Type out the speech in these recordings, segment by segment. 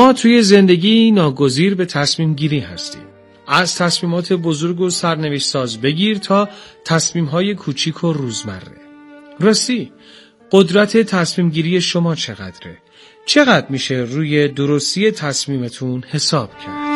ما توی زندگی ناگزیر به تصمیم گیری هستیم. از تصمیمات بزرگ و سرنوشت ساز بگیر تا تصمیم‌های کوچیک و روزمره. راستی قدرت تصمیم گیری شما چقدره؟ چقدر میشه روی درستی تصمیمتون حساب کرد؟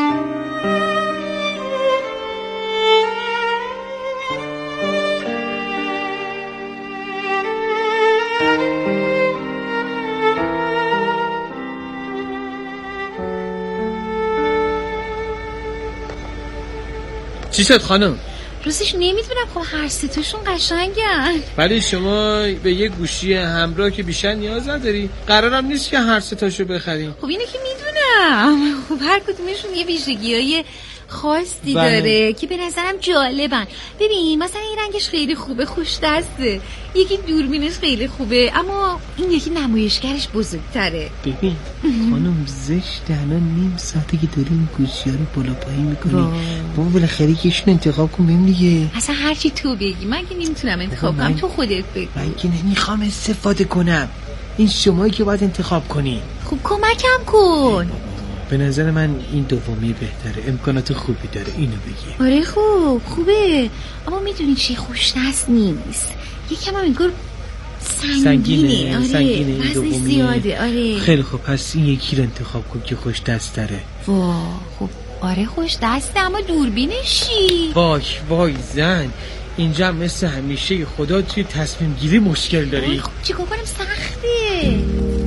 چی شد خانم؟ راستش نمیدونم، خب هر سه تاشون قشنگن. ولی شما به یه گوشی همراه که بیشتر نیاز نداری. قرارم نیست که هر سه تاشو بخریم. خب اینو که میدونم، خب هر کدومشون یه ویژگی‌های خاصی داره که به نظرم جالبن. ببین مثلا این رنگش خیلی خوبه، خوش دسته، یکی دوربینش خیلی خوبه، اما این یکی نمایشگرش بزرگتره. ببین خانم زشته، الان نیم ساعته که داریم گوشی‌ها رو بالا پایین می‌کنی. بابا بالاخره یکیشون انتخاب کن ببین دیگه. اصلا هر چی تو بگی، من که نمیتونم انتخاب کنم، تو خودت بگو. من که نمیخوام استفاده کنم، این شمایی که باید انتخاب کنی. خب کمکم کن. به نظر من این دومی بهتره، امکانات خوبی داره، اینو بگی. آره خوبه، اما میدونی چی، خوش دست نیست، یکم هم انگار سنگینه. آره این دومی زیاده. آره خیلی خوب، پس این یکی رو انتخاب کن که خوش دست داره. خب آره خوش دسته، اما دوربینش چی؟ وای زن، اینجا مثل همیشه خدا توی تصمیم گیری مشکل داری. خب چیکار کنم، سخته.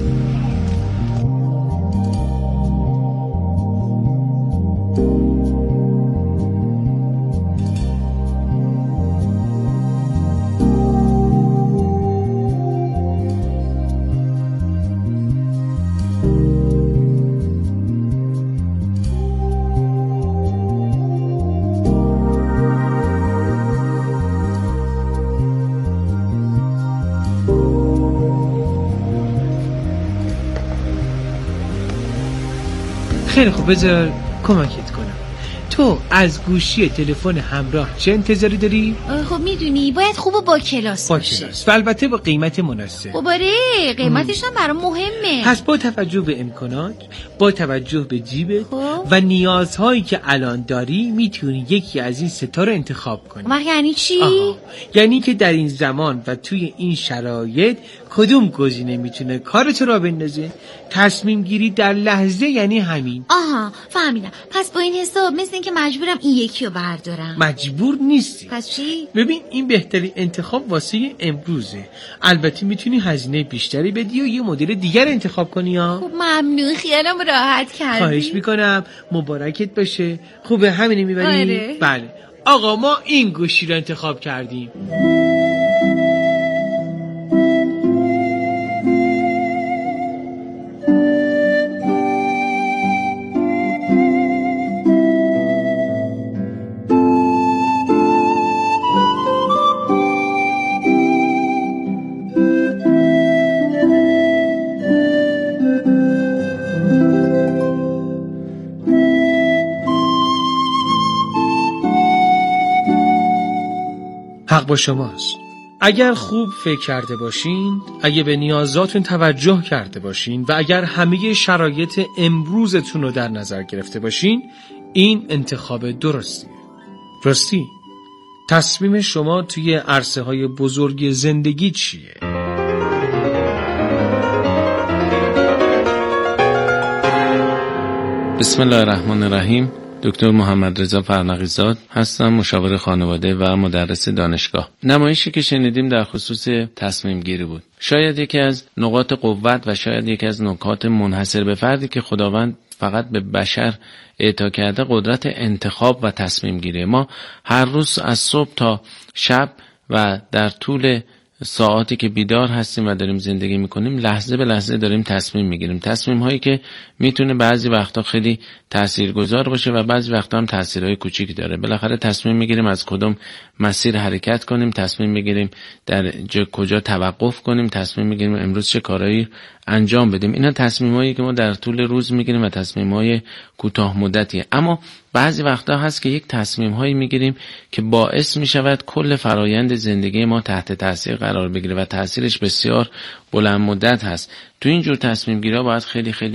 خیلی خوب، بذار کمکت کنم. تو از گوشی تلفن همراه چه انتظاری داری؟ خب میدونی باید خوب و با کلاس باشه. و البته با قیمت مناسب. خب آره قیمتش هم برام مهمه. پس با توجه به امکانات، با توجه به جیبت و نیازهایی که الان داری، میتونی یکی از این سه تا رو انتخاب کنی. وقت یعنی چی؟ یعنی که در این زمان و توی این شرایط کدوم گزینه میتونه کارت رو بندازه؟ تصمیم گیری در لحظه یعنی همین. فهمیدم. پس با این حساب مثل این که مجبورم این یکی رو بردارم. مجبور نیستی. پس چی؟ ببین این بهترین انتخاب واسه امروزه. البته میتونی هزینه بیشتری بدی و یه مدل دیگر انتخاب کنی ها. خب ممنون، خیالم راحت کردی. خواهش میکنم، مبارکت باشه. خوبه همینه میبری؟ آره. بله آقا، ما این گوشی رو انتخاب کردیم. حق با شماست. اگر خوب فکر کرده باشین، اگه به نیازاتون توجه کرده باشین و اگر همه شرایط امروزتون رو در نظر گرفته باشین، این انتخاب درستیه. راستی تصمیم شما توی عرصه های بزرگ زندگی چیه؟ بسم الله الرحمن الرحیم. دکتر محمد رضا فرنقی‌زاد هستم، مشاور خانواده و مدرس دانشگاه. نمایشی که شنیدیم در خصوص تصمیم گیری بود. شاید یکی از نقاط قوت و شاید یکی از نکات منحصر به فردی که خداوند فقط به بشر اعطا کرده قدرت انتخاب و تصمیم گیری. ما هر روز از صبح تا شب و در طول ساعاتی که بیدار هستیم و داریم زندگی میکنیم، لحظه به لحظه داریم تصمیم میگیریم. تصمیم هایی که میتونه بعضی وقتا خیلی تاثیرگذار باشه و بعضی وقتا هم تاثیرهای کوچیکی داره. بالاخره تصمیم میگیریم از کدوم مسیر حرکت کنیم، تصمیم میگیریم در کجا توقف کنیم، تصمیم میگیریم امروز چه کارهایی انجام بدیم. اینا تصمیمایی که ما در طول روز میگیریم و تصمیمای کوتاه مدتیه. اما بعضی وقتا هست که یک تصمیم هایی میگیریم که باعث میشود کل فرایند زندگی ما تحت تاثیر قرار بگیره و تاثیرش بسیار بلند مدت هست. تو این جور تصمیم گیری باید خیلی خیلی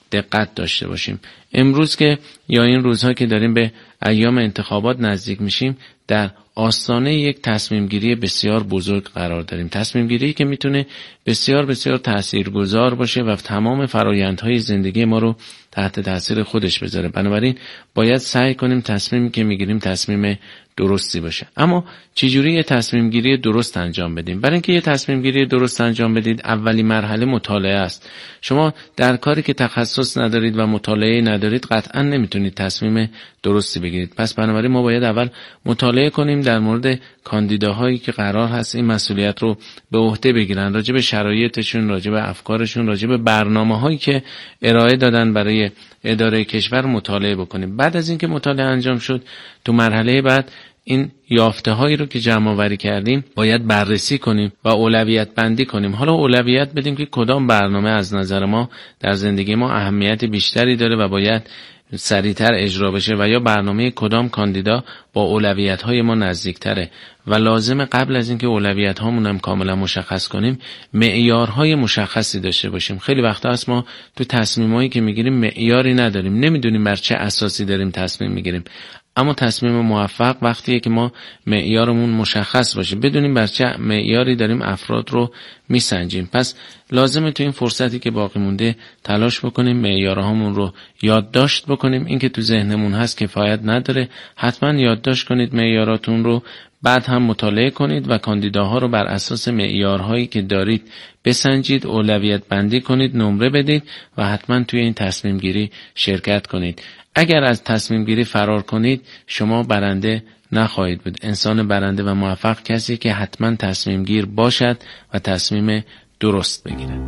دقت داشته باشیم. امروز که یا این روزها که داریم به ایام انتخابات نزدیک میشیم، در آستانه یک تصمیم گیری بسیار بزرگ قرار داریم. تصمیم گیری که میتونه بسیار بسیار تاثیرگذار باشه و تمام فرآیندهای زندگی ما رو تحت تاثیر خودش بذاره. بنابراین باید سعی کنیم تصمیمی که میگیریم تصمیم درستی باشه. اما چجوری یه تصمیم گیری درست انجام بدیم؟ برای اینکه یه تصمیم گیری درست انجام بدید، اولی مرحله مطالعه است. شما در کاری که تخصص ندارید و مطالعه ندارید قطعا نمیتونید تصمیم درستی بگیرید. پس بنابراین ما باید اول مطالعه کنیم در مورد کاندیداهایی که قرار هست این مسئولیت رو به عهده بگیرن، راجع به شرایطشون، راجع به افکارشون، راجع به برنامه‌هایی که ارائه دادن برای اداره کشور مطالعه بکنیم. بعد از اینکه مطالعه انجام شد، تو مرحله بعد این یافته هایی رو که جمع آوری کردیم باید بررسی کنیم و اولویت بندی کنیم. حالا اولویت بدیم که کدام برنامه از نظر ما در زندگی ما اهمیت بیشتری داره و باید سریعتر اجرا بشه و یا برنامه کدام کاندیدا با اولویت های ما نزدیک تره و لازمه قبل از اینکه اولویت هامون هم کاملا مشخص کنیم معیارهای مشخصی داشته باشیم. خیلی وقتا هست ما تو تصمیمایی که میگیریم معیاری نداریم، نمیدونیم بر چه اساسی داریم تصمیم میگیریم. اما تصمیم موفق وقتیه که ما معیارمون مشخص باشه، بدونیم بر چه معیاری داریم افراد رو میسنجیم. پس لازمه تو این فرصتی که باقی مونده تلاش بکنیم معیارهامون رو یادداشت بکنیم. این که تو ذهنمون هست کفایت نداره، حتما یادداشت کنید معیاراتون رو، بعد هم مطالعه کنید و کاندیداها رو بر اساس معیارهایی که دارید بسنجید، اولویت بندی کنید، نمره بدید و حتما توی این تصمیم گیری شرکت کنید. اگر از تصمیم گیری فرار کنید شما برنده نخواهید بود. انسان برنده و موفق کسی که حتما تصمیم گیر باشد و تصمیم درست بگیرد.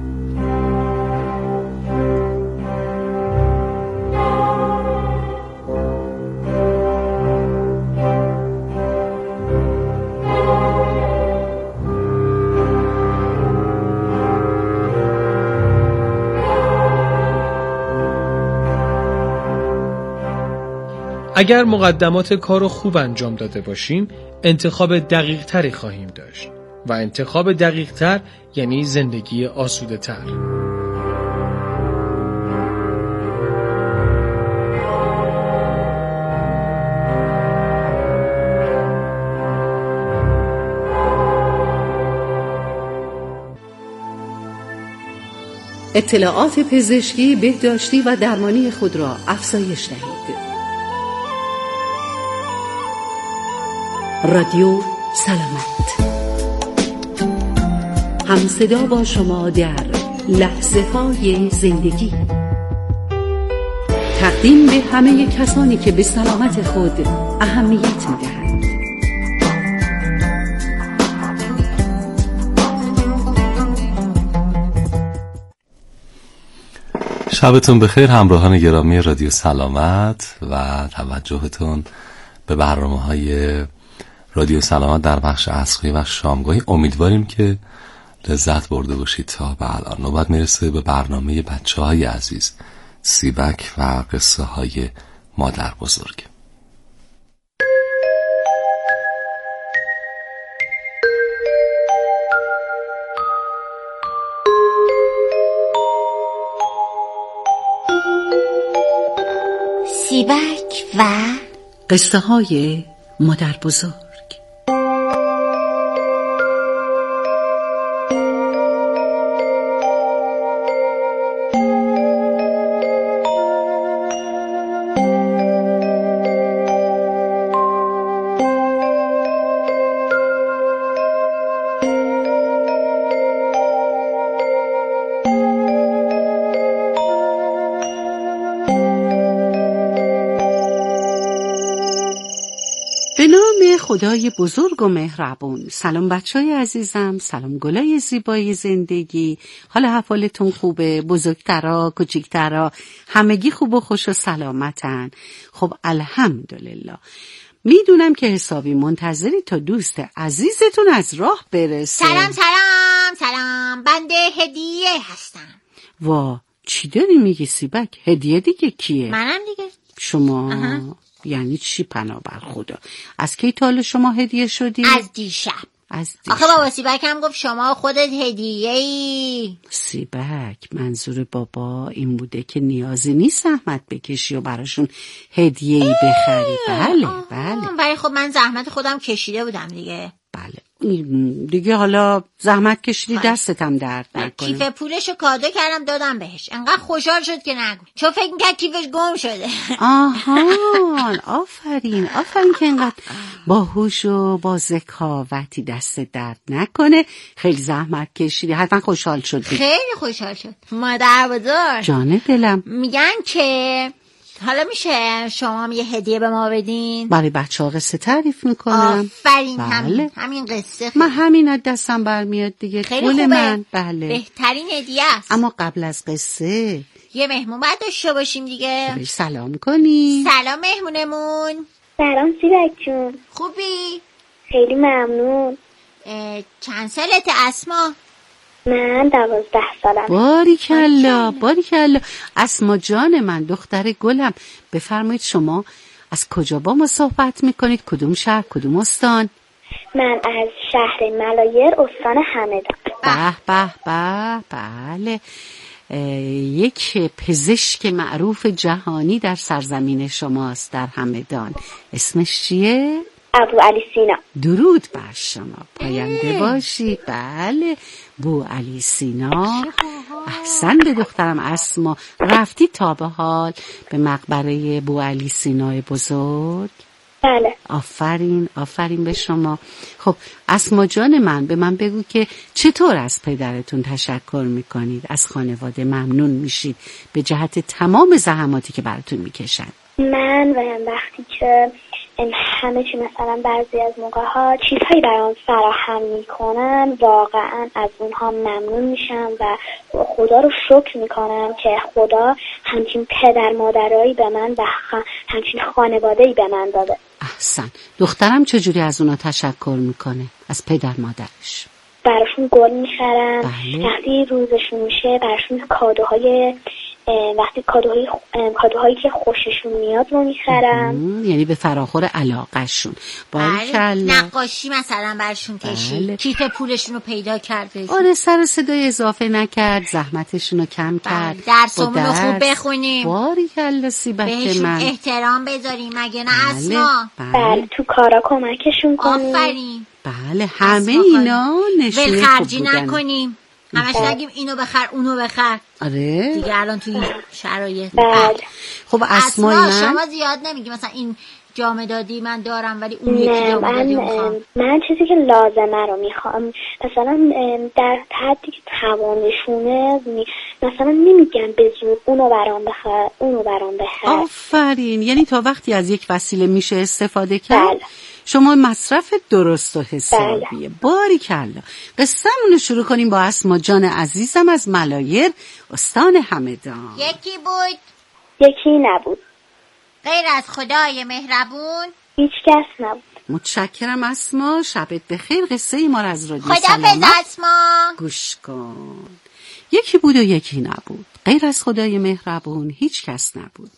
اگر مقدمات کار رو خوب انجام داده باشیم، انتخاب دقیق تری خواهیم داشت و انتخاب دقیق تر یعنی زندگی آسوده تر. اطلاعات پزشکی، بهداشتی و درمانی خود را افزایش دهید. رادیو سلامت، همصدا با شما در لحظه های زندگی. تقدیم به همه کسانی که به سلامت خود اهمیت می‌دهند. شبتون بخیر همراهان گرامی رادیو سلامت و توجهتون به برنامه‌های رادیو سلامت در بخش عصری و شامگاهی. امیدواریم که لذت برده باشید. تا به الان نوبت میرسه به برنامه بچه‌های عزیز، سیبک و قصه های مادر بزرگ. سیبک و قصه های مادر بزرگ. به نام خدای بزرگ و مهربون. سلام بچهای عزیزم، سلام گلای زیبای زندگی. حال احوالتون خوبه؟ بزرگترا، کوچیکترا، همگی خوب و خوش و سلامتن؟ خب الحمدلله. میدونم که حسابی منتظری تا دوست عزیزتون از راه برسه. سلام، بنده هدیه هستم. وا، چی داری میگی سیبک؟ هدیه دیگه کیه؟ منم دیگه. شما؟ یعنی چی؟ پناه بر خدا. از کی تا حالا شما هدیه شدی؟ از دیشب. از آخه بابا سیبک هم گفت شما خودت هدیه‌ای. سیبک منظور بابا این بوده که نیازی نیست زحمت بکشی و براشون هدیه‌ای بخری. بله. ولی خب من زحمت خودم کشیده بودم دیگه. بله دیگه حالا زحمت کشیدی دستت هم درد نکنه. کیف پولشو کادو کردم دادم بهش. انقدر خوشحال شد که نگو. چون فکر می‌کرد کیفش گم شده. آهان آفرین که اینقدر باهوش و با ذکاوتی دست درد نکنه. خیلی زحمت کشیدی. حتما خوشحال شد. خیلی خوشحال شد. مادر بزرگ جان دلم میگن که حالا میشه شما هم یه هدیه به ما بدین؟ برای بچه‌ها قصه تعریف میکنم. آفرین. بله. همین قصه من همین از دستم برمیاد دیگه. خیلی خوبه. من بله بهترین هدیه است. اما قبل از قصه یه مهمون باید داشته باشیم دیگه. بهش سلام کنی. سلام مهمونمون. سلام سیبک جون. خوبی؟ خیلی ممنون. چند سالت اسما؟ من 12 سالم. باریکلا. اسما جان من، دختر گلم، بفرمایید شما از کجا با ما صحبت میکنید؟ کدوم شهر، کدوم استان؟ من از شهر ملایر، استان همدان. به بله. یک پزشک معروف جهانی در سرزمین شماست در همدان. اسمش چیه؟ ابو علی سینا. درود بر شما، پاینده باشی. بله بو علی سینا. احسن به دخترم اسما. رفتی تا به حال به مقبره بو علی سینای بزرگ؟ بله. آفرین به شما. خب اسما جان من، به من بگو که چطور از پدرتون تشکر میکنید، از خانواده ممنون میشید به جهت تمام زحماتی که براتون میکشن. من وقتی که همه چی مثلا بعضی از موقع ها چیزهایی برام فراهم میکنن، واقعا از اونها ممنون میشم و خدا رو شکر میکنم که خدا همچین پدر مادرایی به من و همچین خانواده‌ای به من داده. احسن. دخترم چجوری از اونا تشکر میکنه، از پدر مادرش؟ براشون گل میخرم. بله. وقتی روزشون میشه براشون کادوهایی که خوششون میاد رو میخرم. یعنی به فراخور علاقهشون. باریکلا. نقاشی مثلا برشون کشید. کیف پولشون رو پیدا کرد. آره، سر صدای اضافه نکرد، زحمتشون رو کم کرد. درسمون رو خوب بخونیم. باریکلا سیبک من. بهشون احترام بذاریم. مگه نه اسما؟ بله تو کارا کمکشون کنیم. آفرین. بله همه اینا نشونه ولخرجی نکنیم. همش نگیم اینو بخر اونو بخر. آره دیگه الان توی شرایط. بله. خب اسمای من شما زیاد نمیگی مثلا این جامه دادی من دارم ولی اون یکی جامه دادی میخوام. من چیزی که لازمه رو میخوام. مثلا در حدی که توانشونه مثلا نمیگن به زور اونو برام بخر. آفرین. یعنی تا وقتی از یک وسیله میشه استفاده کرد. بله. شما مصرف درست و حسابیه. باریکلا. قصه‌مون رو شروع کنیم با اسما جان عزیزم از ملایر، استان همدان. یکی بود؟ یکی نبود. غیر از خدای مهربون هیچ کس نبود. متشکرم اسما. شبت بخیر. قصه ای ما رو از رادیو خدا سلامت اسما گوش کن. یکی بود و یکی نبود. غیر از خدای مهربون هیچ کس نبود.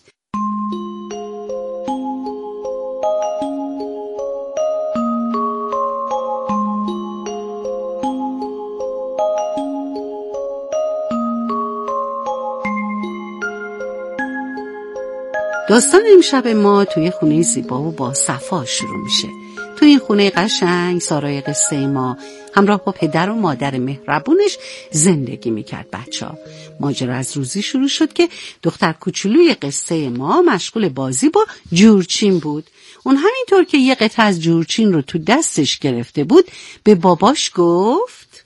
داستان امشب ما توی خونه زیبا و با صفا شروع میشه. توی این خونه قشنگ سارای قصه ما همراه با پدر و مادر مهربونش زندگی میکرد. بچه‌ها، ماجرا از روزی شروع شد که دختر کوچولوی قصه ما مشغول بازی با جورچین بود. اون همینطور که یه قطعه از جورچین رو تو دستش گرفته بود به باباش گفت: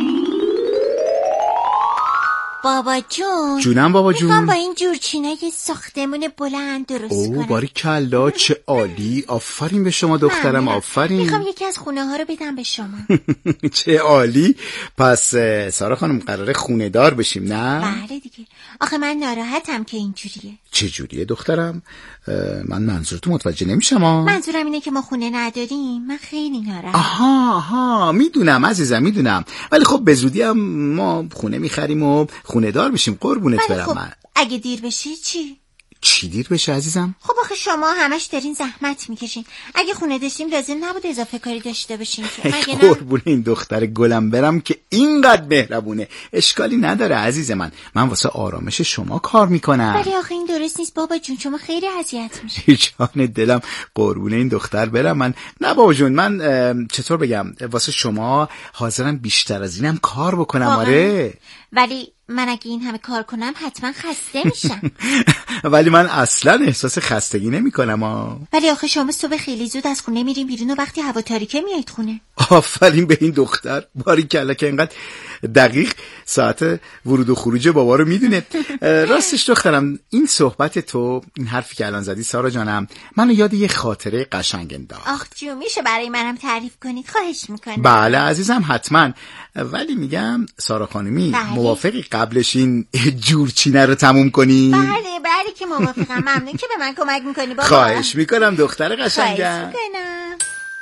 بابا جون. جونم بابا جون. میخوام با این جورچینا یه ساختمون بلند درست کنم. باریکلا، چه عالی. آفرین به شما دخترم. آفرین. میخوام یکی از خونه ها رو بدم به شما. چه عالی. پس سارا خانم قراره خونه دار بشیم نه؟ بله دیگه. آخه من ناراحتم که اینجوریه. چه جوریه دخترم؟ من منظورتو متوجه نمیشم. منظورم اینه که ما خونه نداریم. من خیلی ناراحتم. آها میدونم عزیزم، میدونم. ولی خب به زودی هم ما خونه میخریم و خونه دار بشیم. قربونت برم. خب من اگه دیر بشه چی؟ چی دیر بشه عزیزم؟ خب آخه شما همش دارین زحمت میکشین. اگه خونه داشتیم لازم نبود اضافه کاری داشته باشین که مگه نه؟ قربون این دختر گلم برم که اینقدر مهربونه. اشکالی نداره عزیز من واسه آرامش شما کار میکنم. ولی آخه این درست نیست بابا جون، شما خیلی اذیت میشین. جان دلم قربون این دختر برم. من نه بابا جون، من چطور بگم، واسه شما حاضرم بیشتر از اینم کار بکنم. آره ولی من اگه این همه کار کنم حتما خسته میشم. ولی من اصلا احساس خستگی نمی کنم. ولی آخه شما صبح خیلی زود از خونه میریم بیرون و وقتی هوا تاریکه میایید خونه. آفرین به این دختر، باریکلا که اینقدر دقیق ساعت ورود و خروج بابا رو میدونه. راستش دخترم، این صحبت تو، این حرفی که الان زدی سارا جانم، منو یاد یه خاطره قشنگ انداخت. آخ جو، میشه برای منم تعریف کنید؟ خواهش میکنم. بله عزیزم حتما. ولی میگم سارا خانمی، موافقی قبلش این جورچینه رو تموم کنی؟ بله که موافقم. ممنون که به من کمک میکنی بابا. خواهش میکنم دختر قشنگم. خواهش میکنم.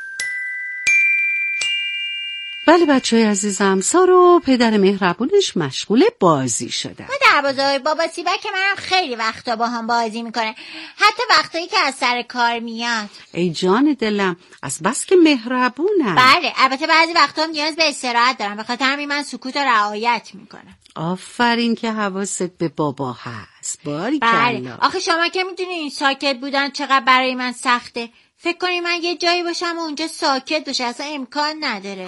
بله بچه‌های عزیزم، سارا و پدر مهربونش مشغول بازی شدن. در بازار بابا سیبک که منم خیلی وقتا با هم بازی میکنه، حتی وقتایی که از سر کار میاد. ای جان دلم، از بس که مهربونن. بله، البته بعضی وقتا هم نیاز به استراحت دارم، به خاطر همین من سکوت رو رعایت میکنم. آفرین که حواست به بابا هست. باریکلا. بله، آخه شما که میدونین ساکت بودن چقدر برای من سخته. فکر کنی من یه جایی باشم و اونجا ساکت باشه، اصلا امکان نداره.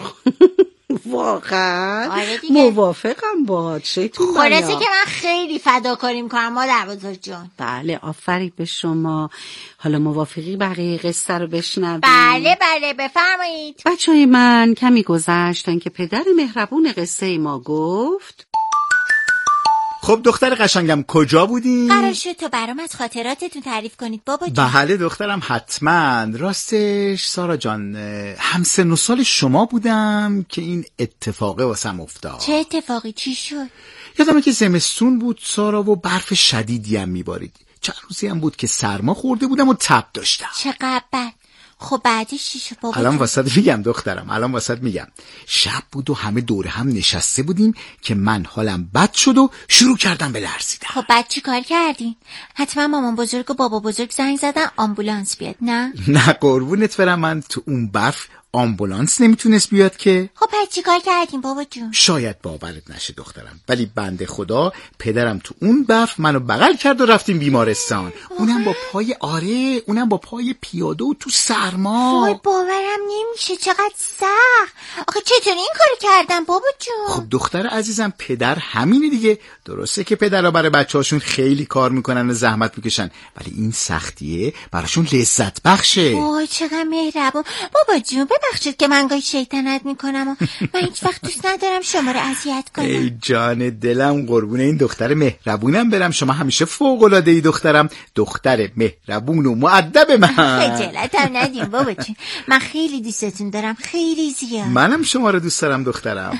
واقعا آره موافقم باهات. شیطون بلا. خلاصه که من خیلی فداکاری میکنم مادر بزرگ جان. بله آفرین به شما. حالا موافقی بقیه قصه رو بشنویم؟ بله بفرمایید. بچه‌های من، کمی گذشتن که پدر مهربون قصه ما گفت خب دختر قشنگم کجا بودی؟ قرار شد تو برام از خاطراتتون تعریف کنید بابا جان. بله دخترم حتما. راستش سارا جان، همسن و سال شما بودم که این اتفاقه واسم افتاد. چه اتفاقی؟ چی شد؟ یادمه که زمستون بود سارا و برف شدیدی هم میبارید. چند روزی هم بود که سرما خورده بودم و تب داشتم. چقدر بد. خب بعدش چی شد بابا؟ الان واسط میگم دخترم، الان واسط میگم. شب بود و همه دور هم نشسته بودیم که من حالم بد شد و شروع کردم به لرزیدن. خب بعد چی کار کردین؟ حتما مامان بزرگ و بابا بزرگ زنگ زدن آمبولانس بیاد، نه؟ نه قربونت برم، من تو اون برف آمبولانس نمیتونست بیاد که. خب پس چی کار کردین بابا جون؟ شاید باورت نشه دخترم، ولی بنده خدا پدرم تو اون برف منو بغل کرد و رفتیم بیمارستان. اونم با پای پیاده و تو سرما. وای باورم نمیشه، چقدر سخت. آخه چطوری این کارو کردن بابا جون؟ خب دختر عزیزم، پدر همینه دیگه. درسته که پدرها برای بچه‌هاشون خیلی کار میکنن و زحمت میکشن، ولی این سختیه براشون لذت بخشه. وای چقدر مهربون بابا جون. ببخشید که من گاهی شیطنت میکنم و من هیچ وقت دوست ندارم شما رو اذیت کنم. ای جان دلم قربون این دختر مهربونم برم. شما همیشه فوق‌العاده ای دخترم، دختر مهربون و مؤدب من. خجالتم ندیم بابا جون، من خیلی دوستتون دارم، خیلی زیاد. منم شما رو دوست دارم دخترم.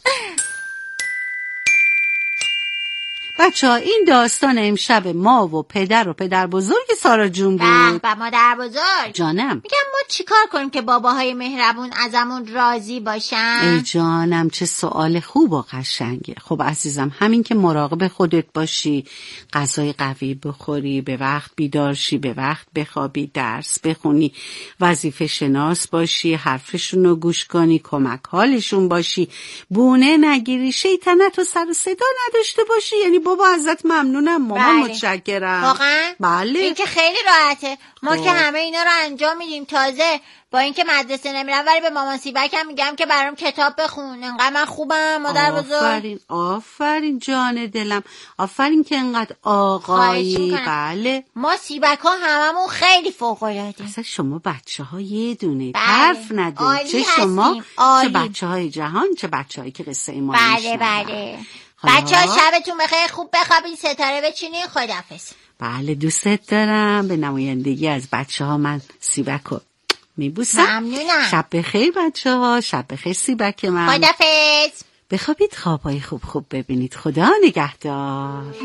بچه‌ها این داستان امشب ما و پدر و پدر بزرگ سارا جون بود. به مادر بزرگ جانم، میگم ما چیکار کنیم که باباهای مهربون ازمون راضی باشن؟ ای جانم چه سوال خوب و قشنگه. خب عزیزم، همین که مراقب خودت باشی، غذای قوی بخوری، به وقت بیدار شی، به وقت بخوابی، درس بخونی، وظیفه شناس باشی، حرفشون رو گوش کنی، کمک حالشون باشی، بونه نگیری، شیطنت و سر و صدا نداشته باشی. یعنی بابا ازت ممنونم مامان. بله. متشکرم. واقعا؟ بله. این که خیلی راحته. ما که همه اینا رو انجام میدیم. تازه با اینکه مدرسه نمیرم ولی به مامان سیبکم میگم که برام کتاب بخون، انقدر من خوبم مادر بزرگ. آفرین جان دلم، آفرین که انقدر آقایی. بله ما سیبک ها هممون خیلی فوق العاده. اصلا شما بچه ها یه دونه حرف ندارید، چه شما چه بچه های جهان، چه بچه هایی که قصه ما بله بچه ها شبتون بخیر، خوب بخوابین، ستاره بچینین. خداحافظ. بله دوست دارم. به نمایندگی از بچه ها من سیبک رو میبوسم. ممنونم. شب بخیر بچه ها، شب بخیر سیبک من. خداحافظ. بخوابید، خوابای خوب ببینید. خدا نگهدار.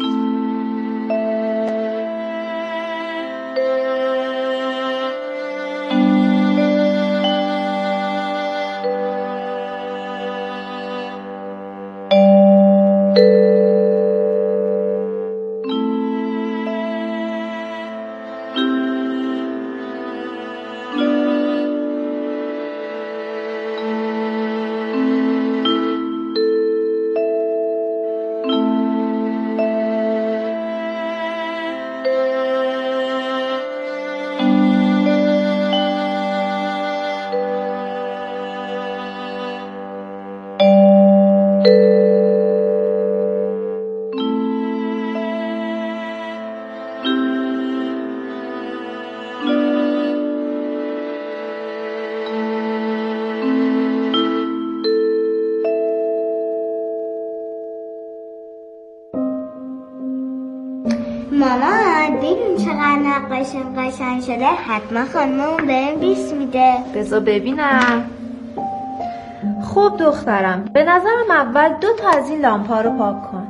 اینقدر قشنگ شده حتما خانممون بهم 20 میده. بذار ببینم. خب دخترم، به نظرم اول 2 تا از این لامپا رو پاک کن.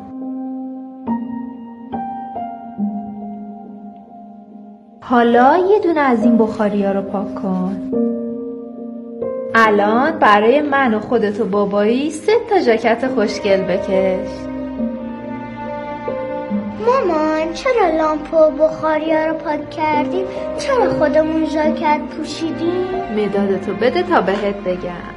حالا یه دونه از این بخاریا رو پاک کن. الان برای من و خودت و بابایی 3 تا ژاکت خوشگل بکش. مامان چرا لامپ و بخاریا رو پاک کردیم؟ چرا خودمون ژاکت پوشیدیم؟ مدادتو بده تا بهت بگم.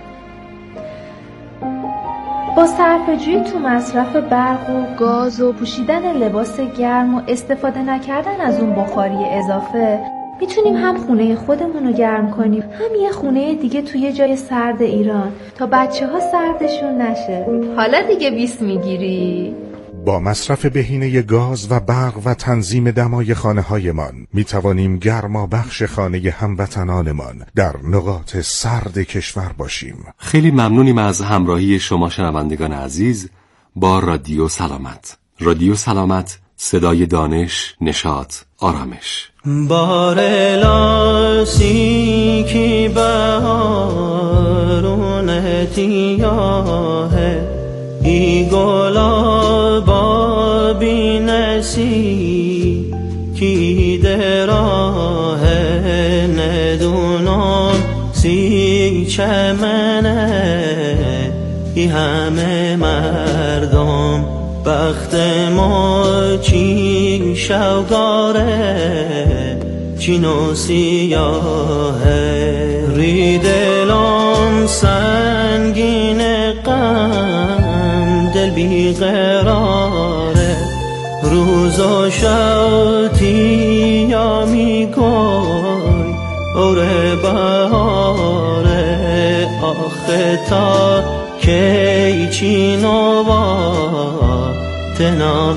با صرفه‌جویی تو مصرف برق و گاز و پوشیدن لباس گرم و استفاده نکردن از اون بخاری اضافه میتونیم هم خونه خودمون رو گرم کنیم، هم یه خونه دیگه توی جای سرد ایران تا بچه‌ها سردشون نشه. حالا دیگه 20 میگیری؟ با مصرف بهینه گاز و برق و تنظیم دمای خانه‌هایمان میتوانیم گرما بخش خانه هموطنانمان در نقاط سرد کشور باشیم. خیلی ممنونیم از همراهی شما شنوندگان عزیز با رادیو سلامت. رادیو سلامت، صدای دانش، نشاط، آرامش. بارلاسی کی بهارون تیاه ای گلابا بی نسی کی دراه ندونم سی چمنه ای همه مردم بخت ما چی شوگاره چی نو سیاهه ری دلم سنگین غم دل بی قراره روز و شوتی یا می گوی اوره بهاره آخه تا کی چی نوا تناب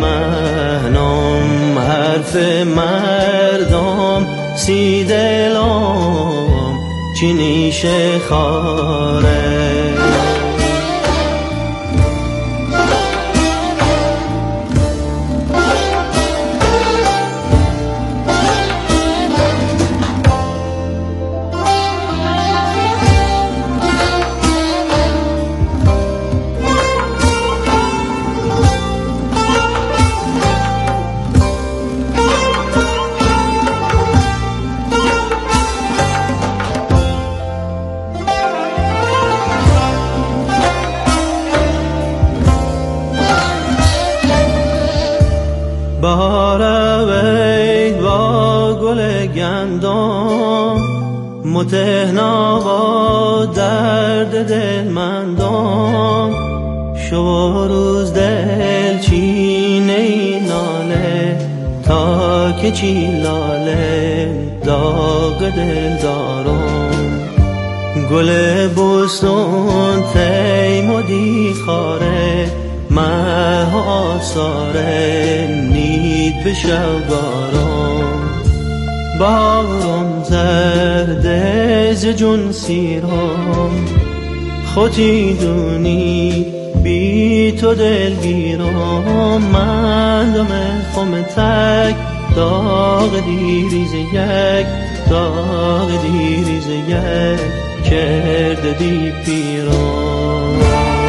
منم حرف مردم سی دلم چی نیشه خاره متهنا با درد دل مندم شو روز دل چینه ناله تا که چی لاله داغ دل دارم گل بستون تیمودی خاره مه آساره نید به شوگارم باغم زرده ز جون سیرم خودی دونی بی تو دلگیرم مندم خم تک داغ دیریز یک داغ دیریز یک کرده دی پیرم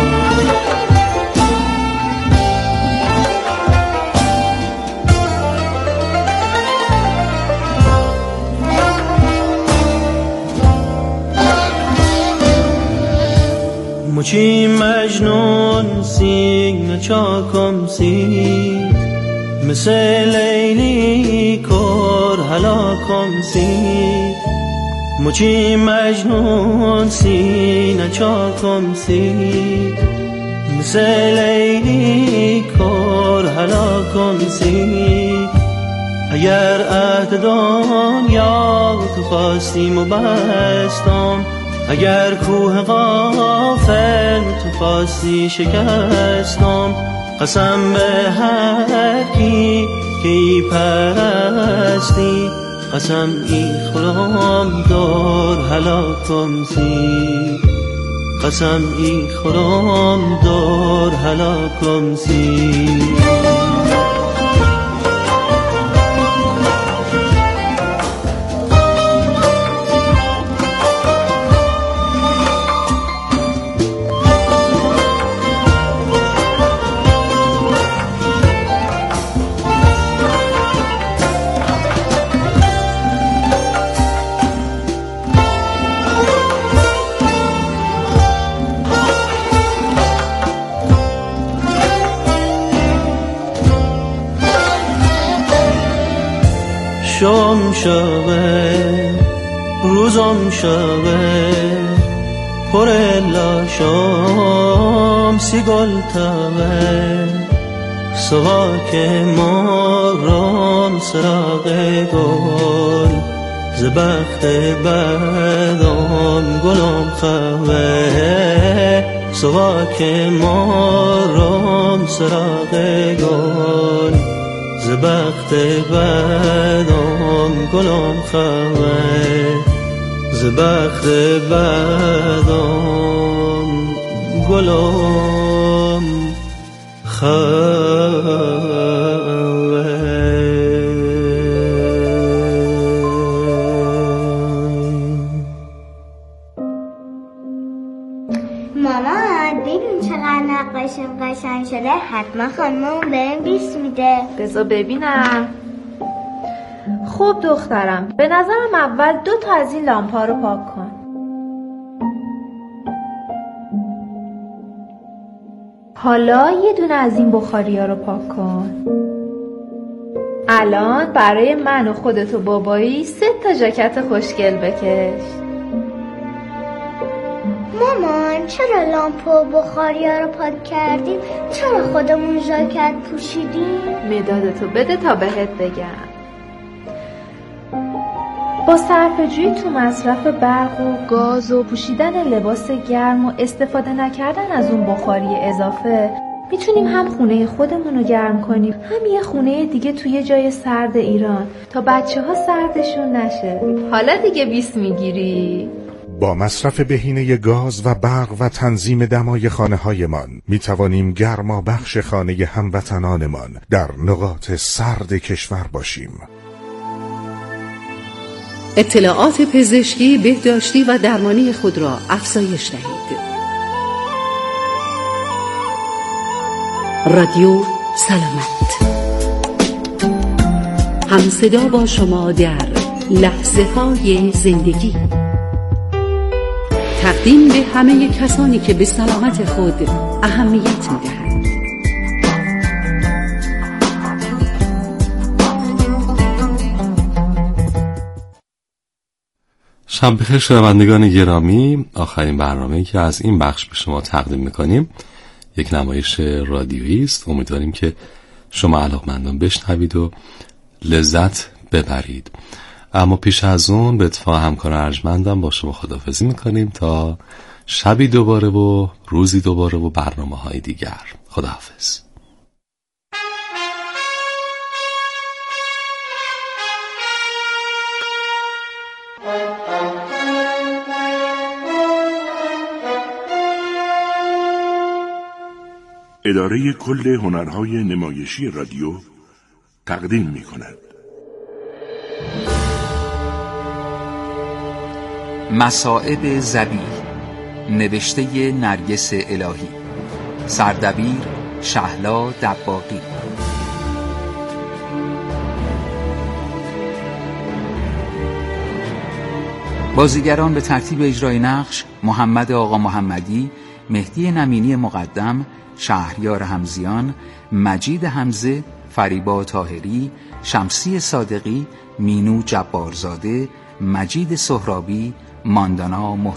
مچی مجنون سینگ چاکم سید مثل لیلی کر هلاکم سید مچی مجنون سینگ چاکم سید مثل لیلی کر هلاکم سید اگر عهد دنیا تو خواستیم و بستم اگر کوه غافل تو خواستی شکستم قسم به هر کی که ای پرستی قسم ای خورم دور هلاکم سی قسم ای خورم دور هلاکم سی شبه روزم شبه پر لاشام سیگل تبه سواک ماران سراغ گل زبخت بدام گلم خوه سواک ماران سراغ گل زبخت بدام گلم خوه زبخت بدام گلم مامان ببین چقدر نقاشیم قشنگ شده. حتما خانممون بهم 20 میده. بذار ببینم. خب دخترم، به نظرم اول 2 تا از این لامپا رو پاک کن. حالا یه دونه از این بخاریا رو پاک کن. الان برای من و خودت و بابایی 3 تا ژاکت خوشگل بکش. مامان چرا لامپا و بخاریا رو پاک کردیم؟ چرا خودمون ژاکت پوشیدیم؟ مدادتو بده تا بهت بگم. با صرفه‌جویی تو مصرف برق و گاز و پوشیدن لباس گرم و استفاده نکردن از اون بخاری اضافه میتونیم هم خونه خودمون رو گرم کنیم، هم یه خونه دیگه توی جای سرد ایران تا بچه‌ها سردشون نشه. حالا دیگه 20 میگیری؟ با مصرف بهینه گاز و برق و تنظیم دمای خانه‌هایمان میتوانیم گرما بخش خانه هموطنانمان در نقاط سرد کشور باشیم. اطلاعات پزشکی، بهداشتی و درمانی خود را افزایش دهید. رادیو سلامت، همصدا با شما در لحظه های زندگی. تقدیم به همه کسانی که به سلامت خود اهمیت می‌دهند. شب بخیر شنوندگان گرامی، آخرین برنامه‌ای که از این بخش به شما تقدیم می‌کنیم یک نمایش رادیویی است. امیدواریم که شما علاقه‌مندان بشنوید و لذت ببرید. اما پیش از اون به اتفاق همکار ارجمندم با شما خداحافظی می‌کنیم تا شبی دوباره و روزی دوباره و برنامه‌های دیگر. خداحافظ. اداره کل هنرهای نمایشی رادیو تقدیم می‌کند. مصائب ذبیح، نوشته نرگس الهی، سردبیر شهلا دباغی. بازیگران به ترتیب اجرای نقش: محمد آقا محمدی، مهدی نمینی مقدم، شهریار همزیان، مجید حمزه، فریبا طاهری، شمسی صادقی، مینو جبارزاده، مجید سهرابی، ماندانا